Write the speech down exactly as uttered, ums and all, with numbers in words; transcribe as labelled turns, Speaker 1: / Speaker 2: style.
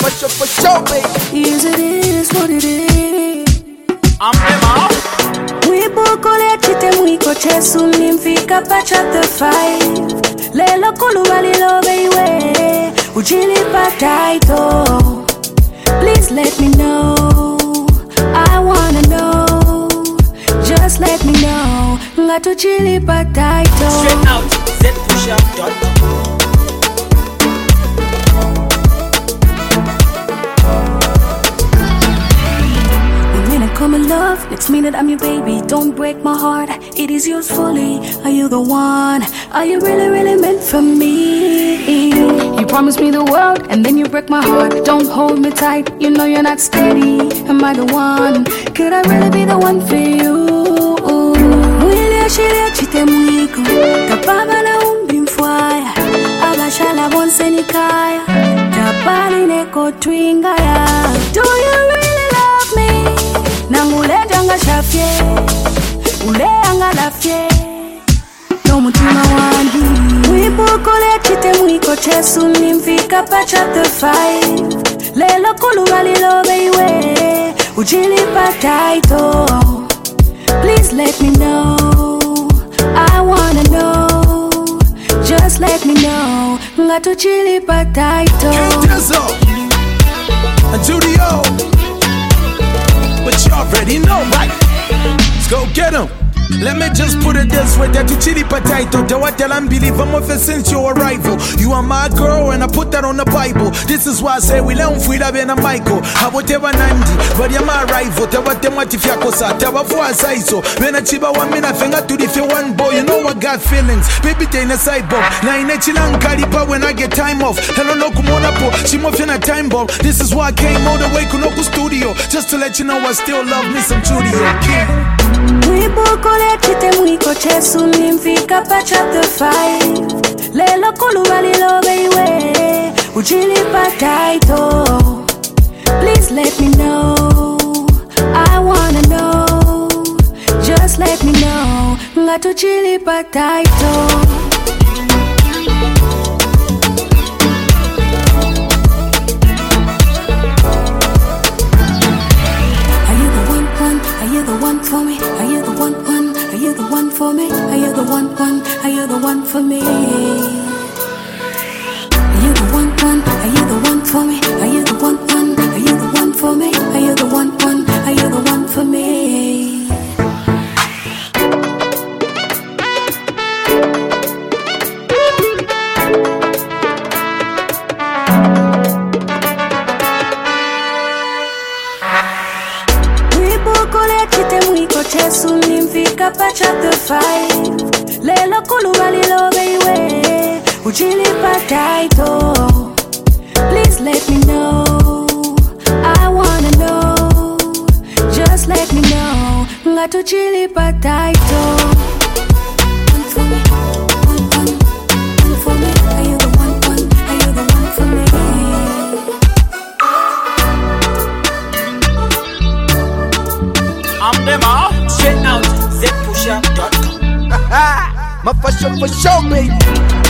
Speaker 1: for sure, for sure, baby.
Speaker 2: Yes, it is what it is.
Speaker 3: I'm Emma.
Speaker 2: We book all that chite mwiko chesu nimfika pa chapter five. Lelo kuluwa lilo beiwe ujili pa title. Please let me know, I wanna know. Just let me know, ngatu chili pa title.
Speaker 3: Straight out, Z Pusha dot com.
Speaker 2: Come in love, let's mean that I'm your baby. Don't break my heart, it is yours fully. Are you the one? Are you really, really meant for me? You promised me the world and then you break my heart. Don't hold me tight, you know you're not steady. Am I the one? Could I really be the one for you? Mwili ashiria chite mwiko Tapaba na umbi mfwaya Abashala bonse nikaya Tapali neko twingaya. Do you really love me? Nanguleta nga shafye Ulea nga lafye No mutima wandi Mwipukole chite mwiko chesu nimfika pa chapter five. Lelo kuluwa lilo beiwe ujili pa title. Please let me know, I wanna know. Just let me know, ngatu chili pa title.
Speaker 1: Judio, but you already know, right? Let's go get him. Let me just put it this way, that you chili potato. Do I tell unbelievable ever since your arrival? You are my girl and I put that on the Bible. This is why I say we learn free love and a Michael. I whatever Nandi, but you're my rival. Tell what them what if you kosa, tell what for I say so. When I chiba one minute finger to the feel one boy, you know I got feelings. Baby they in a side bomb. Now in a chilang kalipa when I get time off. Hello no kumona po, she mo in a time bomb. This is why I came all the way Kunoko studio. Just to let you know I still love me some Judio.
Speaker 2: Mwipukole chite mwiko chesu nimfika pa chapter five. Lelo kuluwa lilo beiwe ujili pa title. Please let me know, I wanna know. Just let me know, ngatu chili pa title. Are you the one for me? Are you the one one? Are you the one for me? Are you the one one? Are you the one for me? Are you the one one? Are you the one for me? Are you the one one? Are you the one for me? Are you the one one? Are you the one for me? Chesu nimfika pa chapter five. Lelo kuluwa lilo beiwe ujili pa title. Please let me know, I wanna know. Just let me know, ngatu chili pa title. One for me, one one, one for me. Are you the one one? Are you the one for me?
Speaker 3: I'm them all. Straight out, Z Pusha dot com.
Speaker 1: My for sure, for sure, baby.